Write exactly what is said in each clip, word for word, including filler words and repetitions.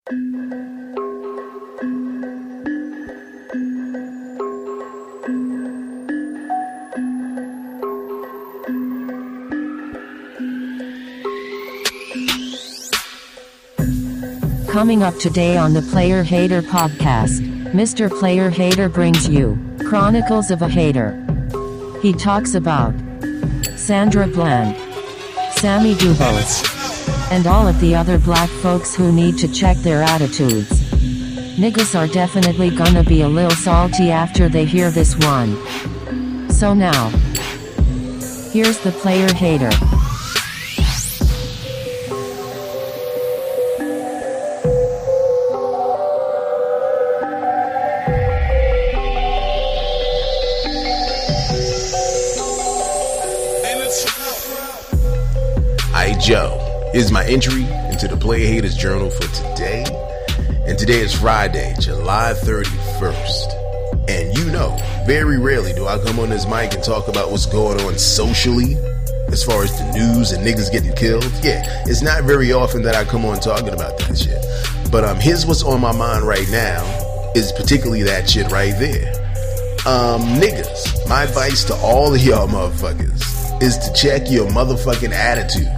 Coming up today on the Player Hater podcast, Mister Player Hater brings you Chronicles of a Hater. He talks about Sandra Bland, Sammy Dubos, and all of the other black folks who need to check their attitudes. Niggas are definitely gonna be a little salty after they hear this one. So now, here's the Player Hater. Joe, here's my entry into the Player Haters Journal for today. And today is Friday, July thirty-first. And you know, very rarely do I come on this mic and talk about what's going on socially, as far as the news and niggas getting killed. Yeah, it's not very often that I come on talking about that shit. But um, here's what's on my mind right now, is particularly that shit right there. Um, niggas, my advice to all of y'all motherfuckers is to check your motherfucking attitude.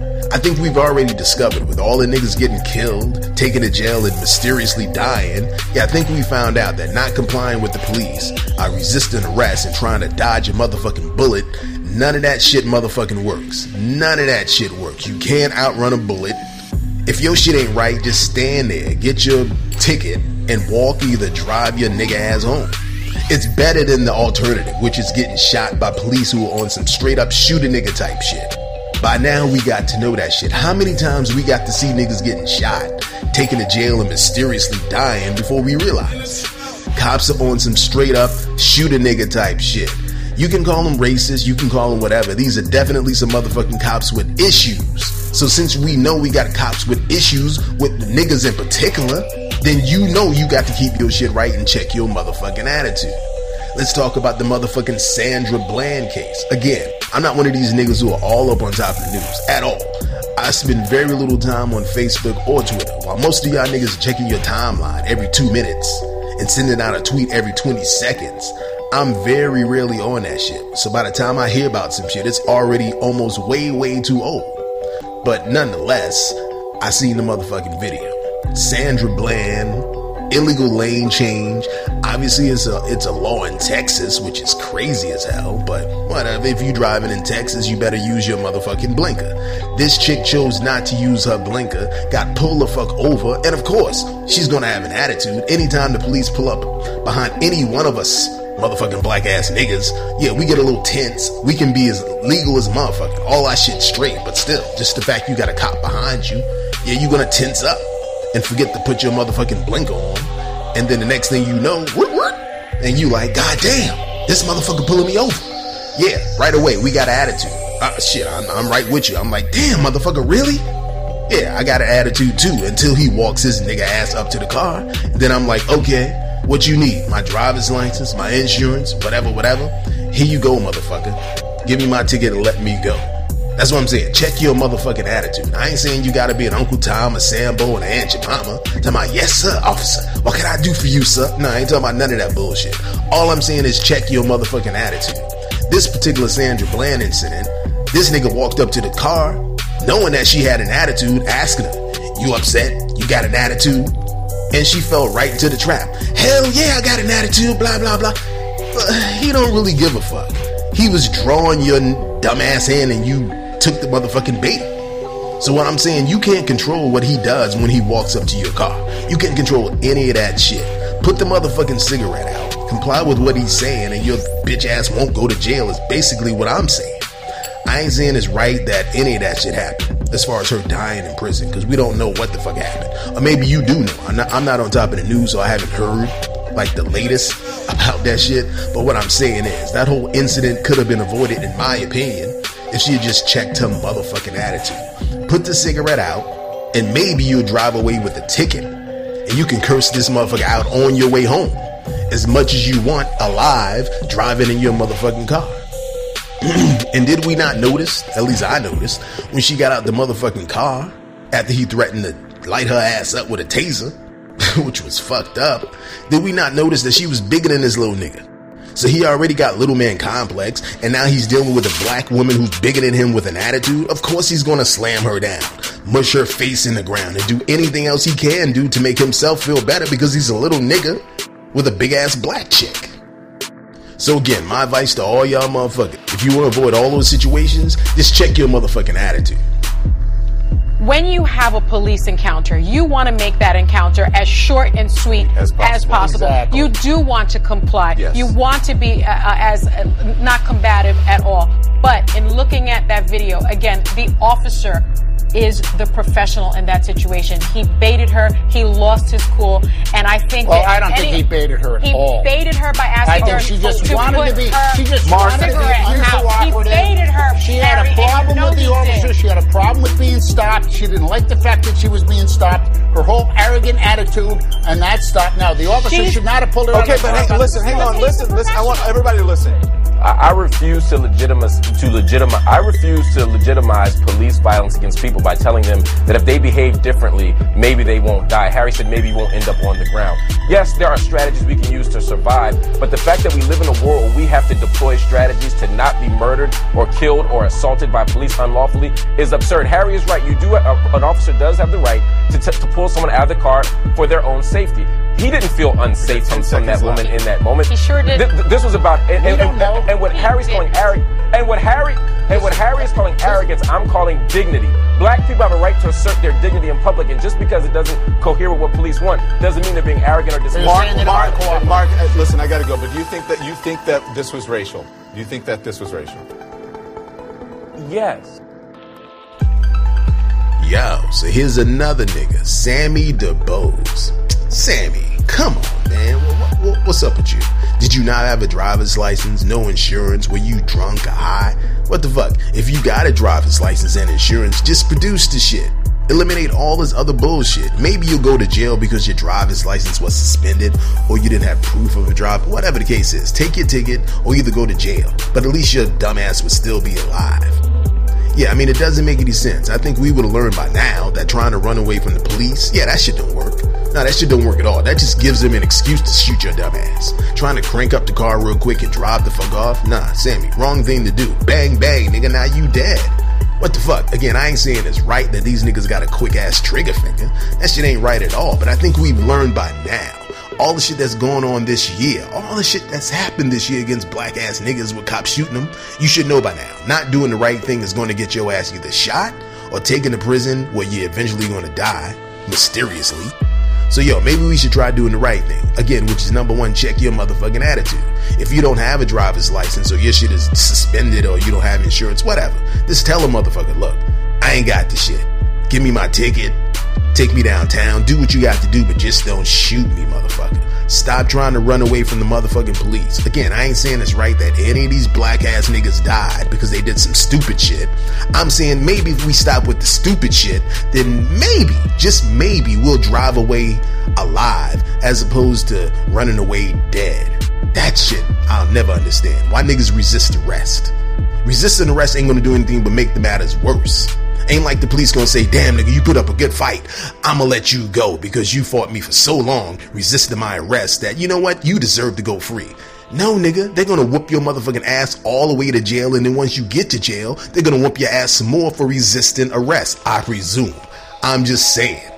I think we've already discovered, with all the niggas getting killed, taken to jail, and mysteriously dying, yeah, I think we found out that not complying with the police, uh, resisting arrest, and trying to dodge a motherfucking bullet, none of that shit motherfucking works. None of that shit works. You can't outrun a bullet. If your shit ain't right, just stand there, get your ticket, and walk, either drive your nigga ass home. It's better than the alternative, which is getting shot by police who are on some straight up shoot a nigga type shit. By now, we got to know that shit. How many times we got to see niggas getting shot, taken to jail, and mysteriously dying before we realize? Cops are on some straight up shoot a nigga type shit. You can call them racist, you can call them whatever. These are definitely some motherfucking cops with issues. So since we know we got cops with issues, with the niggas in particular, then you know you got to keep your shit right and check your motherfucking attitude. Let's talk about the motherfucking Sandra Bland case. Again, I'm not one of these niggas who are all up on top of the news at all. I spend very little time on Facebook or Twitter, while most of y'all niggas are checking your timeline every two minutes and sending out a tweet every twenty seconds. I'm very rarely on that shit. So by the time I hear about some shit, it's already almost way, way too old. But nonetheless, I seen the motherfucking video. Sandra Bland, illegal lane change. Obviously, it's a it's a law in Texas, which is crazy as hell, but whatever. If you driving in Texas, you better use your motherfucking blinker. This chick chose not to use her blinker, got pulled the fuck over, and of course, she's gonna have an attitude. Anytime the police pull up behind any one of us motherfucking black ass niggas, yeah, we get a little tense. We can be as legal as motherfucking. All our shit straight, but still, just the fact you got a cop behind you, yeah, you gonna tense up and forget to put your motherfucking blinker on. And then the next thing you know, whoop, whoop, and you like, God damn, this motherfucker pulling me over. Yeah, right away, we got an attitude. Uh, shit, I'm, I'm right with you. I'm like, damn, motherfucker, really? Yeah, I got an attitude too, until he walks his nigga ass up to the car. And then I'm like, okay, what you need? My driver's license, my insurance, whatever, whatever. Here you go, motherfucker. Give me my ticket and let me go. That's what I'm saying. Check your motherfucking attitude. I ain't saying you gotta be an Uncle Tom, a Sambo, and an Aunt Jemima. Talking about, yes, sir, officer. What can I do for you, sir? No, I ain't talking about none of that bullshit. All I'm saying is check your motherfucking attitude. This particular Sandra Bland incident, this nigga walked up to the car, knowing that she had an attitude, asking her, you upset? You got an attitude? And she fell right into the trap. Hell yeah, I got an attitude, blah, blah, blah. But he don't really give a fuck. He was drawing your dumbass hand and you took the motherfucking bait. So what I'm saying, you can't control what he does when he walks up to your car. You can't control any of that shit. Put the motherfucking cigarette out. Comply with what he's saying and your bitch ass won't go to jail is basically what I'm saying. I ain't saying it's right that any of that shit happened, as far as her dying in prison, because we don't know what the fuck happened. Or maybe you do know. I'm not, I'm not on top of the news, so I haven't heard like the latest about that shit. But what I'm saying is that whole incident could have been avoided, in my opinion, if she had just checked her motherfucking attitude. Put the cigarette out, and maybe you'll drive away with a ticket, and you can curse this motherfucker out on your way home as much as you want, alive, driving in your motherfucking car. And did we not notice, at least I noticed, when she got out the motherfucking car after he threatened to light her ass up with a taser, which was fucked up, did we not notice that she was bigger than this little nigga? So he already got little man complex, and now he's dealing with a black woman who's bigger than him with an attitude. Of course he's gonna slam her down, mush her face in the ground, and do anything else he can do to make himself feel better because he's a little nigga with a big ass black chick. So again, my advice to all y'all motherfuckers, if you want to avoid all those situations, just check your motherfucking attitude. When you have a police encounter, you want to make that encounter as short and sweet as possible. As possible. Exactly. You do want to comply. Yes. You want to be uh, as uh, not combative at all. But in looking at that video, again, the officer is the professional in that situation. He baited her. He lost his cool. And I think well, that I don't any, think he baited her at he all. He baited her by asking I think her she just to wanted put to be, her she just wanted wanted to be uncooperative. He baited her. She had a problem with the officer. She had a problem with being stopped. She didn't like the fact that she was being stopped. Her whole arrogant attitude, and that stopped. Now, the officer She's, should not have pulled her okay, but hang, listen, hang on, listen, listen. I want everybody to listen. I, I refuse to legitimize to legitimize. I refuse to legitimize police violence against people by telling them that if they behave differently, maybe they won't die. Harry said maybe won't end up on the ground. Yes, there are strategies we can use to survive, but the fact that we live in a world where we have to deploy strategies to not be murdered or killed or assaulted by police unlawfully is absurd. Harry is right. You do. Uh, an officer does have the right to, t- to pull someone out of the car for their own safety. He didn't feel unsafe from, from that woman in that moment. He sure did. Th- th- this was about and, and, and, and, and what he Harry's did. calling arrogance, and what Harry and what Harry is calling arrogance, I'm calling dignity. Black people have a right to assert their dignity in public, and just because it doesn't cohere with what police want, doesn't mean they're being arrogant or dismissive. Mark, Mark, Mark, uh, listen, I got to go. But do you think that you think that this was racial? Do you think that this was racial? Yes. Yo, so here's another nigga, Sammy DeBose. Sammy, come on, man. What, what, what's up with you? Did you not have a driver's license, no insurance? Were you drunk or high? What the fuck? If you got a driver's license and insurance, just produce the shit. Eliminate all this other bullshit. Maybe you'll go to jail because your driver's license was suspended or you didn't have proof of a drive. Whatever the case is, take your ticket or either go to jail. But at least your dumbass would still be alive. Yeah, I mean, it doesn't make any sense. I think we would have learned by now that trying to run away from the police, yeah, that shit don't work. No, that shit don't work at all. That just gives them an excuse to shoot your dumb ass. Trying to crank up the car real quick and drive the fuck off? Nah, Sammy, wrong thing to do. Bang, bang, nigga, now you dead. What the fuck? Again, I ain't saying it's right that these niggas got a quick ass trigger finger. That shit ain't right at all, but I think we've learned by now. All the shit that's going on this year, all the shit that's happened this year against black ass niggas with cops shooting them, you should know by now. Not doing the right thing is going to get your ass either shot or taken to prison where you're eventually going to die, mysteriously. So yo, maybe we should try doing the right thing. Again, which is number one, check your motherfucking attitude. If you don't have a driver's license or your shit is suspended or you don't have insurance, whatever, just tell a motherfucker, look, I ain't got the shit. Give me my ticket. Take me downtown, do what you got to do, but just don't shoot me, motherfucker. Stop trying to run away from the motherfucking police. Again, I ain't saying it's right that any of these black ass niggas died because they did some stupid shit. I'm saying maybe if we stop with the stupid shit, then maybe, just maybe, we'll drive away alive as opposed to running away dead. That shit I'll never understand. Why niggas resist arrest? Resisting arrest ain't gonna do anything but make the matters worse. Ain't like the police gonna say, damn nigga, you put up a good fight. I'ma let you go because you fought me for so long, resisting my arrest, that you know what? You deserve to go free. No, nigga, they're gonna whoop your motherfucking ass all the way to jail, and then once you get to jail, they're gonna whoop your ass some more for resisting arrest, I presume. I'm just saying.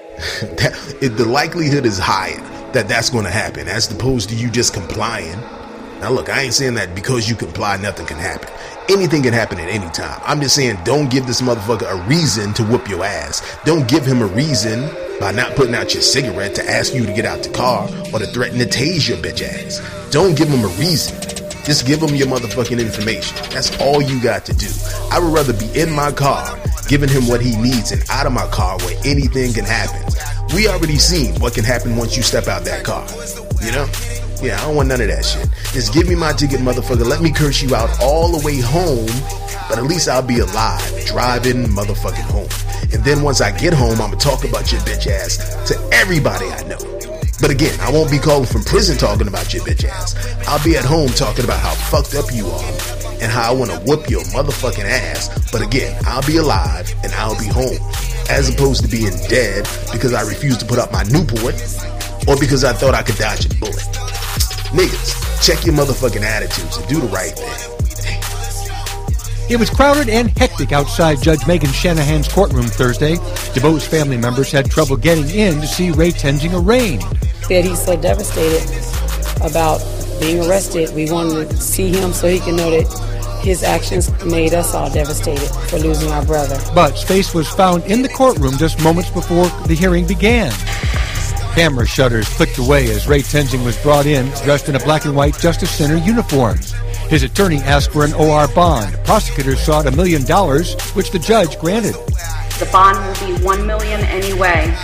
that, it, the likelihood is higher that that's gonna happen as opposed to you just complying. Now look, I ain't saying that because you comply, nothing can happen. Anything can happen at any time. I'm just saying, don't give this motherfucker a reason to whoop your ass. Don't give him a reason by not putting out your cigarette to ask you to get out the car or to threaten to tase your bitch ass. Don't give him a reason. Just give him your motherfucking information. That's all you got to do. I would rather be in my car, giving him what he needs, and out of my car where anything can happen. We already seen what can happen once you step out that car. You know? Yeah, I don't want none of that shit. Just give me my ticket, motherfucker. Let me curse you out all the way home, but at least I'll be alive, driving motherfucking home. And then once I get home, I'ma talk about your bitch ass to everybody I know. But again, I won't be calling from prison talking about your bitch ass. I'll be at home talking about how fucked up you are and how I want to whoop your motherfucking ass. But again, I'll be alive and I'll be home. as opposed to being dead because I refused to put up my Newport or because I thought I could dodge a bullet. Niggas, check your motherfucking attitudes and do the right thing. It was crowded and hectic outside Judge Megan Shanahan's courtroom Thursday. DeBoe's family members had trouble getting in to see Ray Tenzing arraigned. Said he's so devastated about being arrested. We wanted to see him so he can know that his actions made us all devastated for losing our brother. Butts' face was found in the courtroom just moments before the hearing began. Camera shutters clicked away as Ray Tenzing was brought in, dressed in a black and white Justice Center uniform. His attorney asked for an O R bond. Prosecutors sought a million dollars, which the judge granted. The bond will be one million anyway.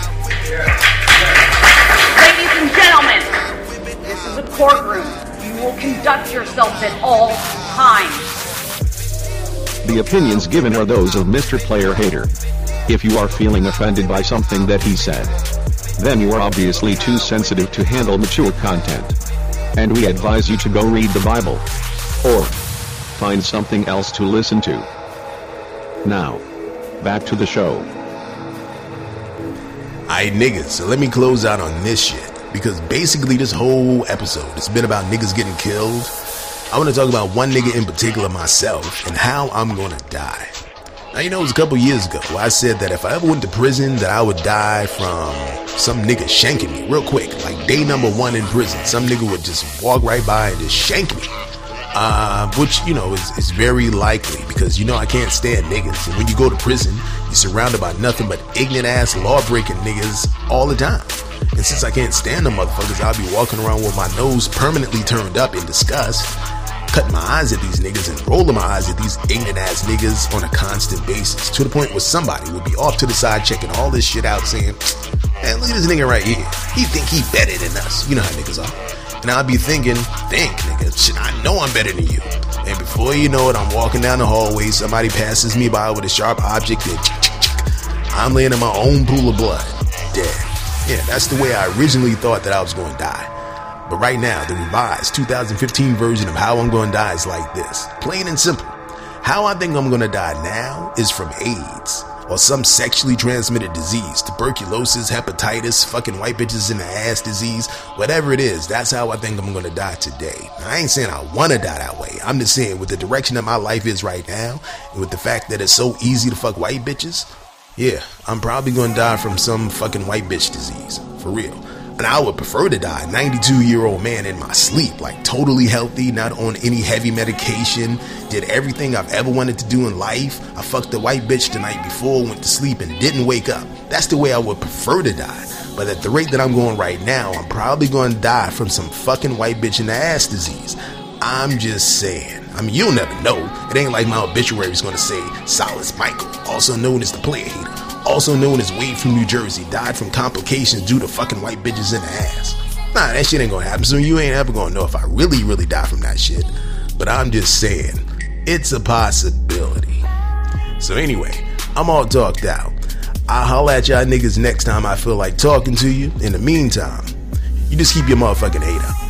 Ladies and gentlemen, this is a courtroom. You will conduct yourselves at all times. The opinions given are those of Mister Player Hater. If you are feeling offended by something that he said, then you are obviously too sensitive to handle mature content. And we advise you to go read the Bible. Or find something else to listen to. Now, back to the show. Alright, niggas, so let me close out on this shit. Because basically this whole episode, it's been about niggas getting killed. I want to talk about one nigga in particular, myself, and how I'm gonna die. Now, you know, it was a couple years ago where I said that if I ever went to prison, that I would die from some nigga shanking me real quick. Like day number one in prison, some nigga would just walk right by and just shank me. Uh, which, you know, is, is very likely because, you know, I can't stand niggas. And when you go to prison, you're surrounded by nothing but ignorant ass law-breaking niggas all the time. And since I can't stand them motherfuckers, I'll be walking around with my nose permanently turned up in disgust, cutting my eyes at these niggas and rolling my eyes at these ignorant ass niggas on a constant basis, to the point where somebody would be off to the side checking all this shit out saying, man, look at this nigga right here. He think he better than us. You know how niggas are. And I'll be thinking, think, nigga, shit, I know I'm better than you. And before you know it, I'm walking down the hallway, somebody passes me by with a sharp object, and I'm laying in my own pool of blood, dead. Yeah, that's the way I originally thought that I was going to die. But right now, the revised two thousand fifteen version of how I'm going to die is like this. Plain and simple. How I think I'm going to die now is from AIDS, or some sexually transmitted disease, tuberculosis, hepatitis, fucking white bitches in the ass disease, whatever it is, that's how I think I'm gonna die today. Now, I ain't saying I wanna die that way. I'm just saying with the direction that my life is right now, and with the fact that it's so easy to fuck white bitches, yeah, I'm probably gonna die from some fucking white bitch disease, for real. And I would prefer to die a ninety-two year old man in my sleep, like totally healthy, not on any heavy medication, did everything I've ever wanted to do in life. I fucked a white bitch the night before, went to sleep and didn't wake up. That's the way I would prefer to die. But at the rate that I'm going right now, I'm probably going to die from some fucking white bitch in the ass disease. I'm just saying. I mean, you'll never know. It ain't like my obituary is going to say Solace Michael, also known as the Player Hater, also known as Wade from New Jersey, died from complications due to fucking white bitches in the ass. Nah, that shit ain't gonna happen, so you ain't ever gonna know if I really, really die from that shit. But I'm just saying, it's a possibility. So anyway, I'm all talked out. I'll holler at y'all niggas next time I feel like talking to you. In the meantime, you just keep your motherfucking hate up.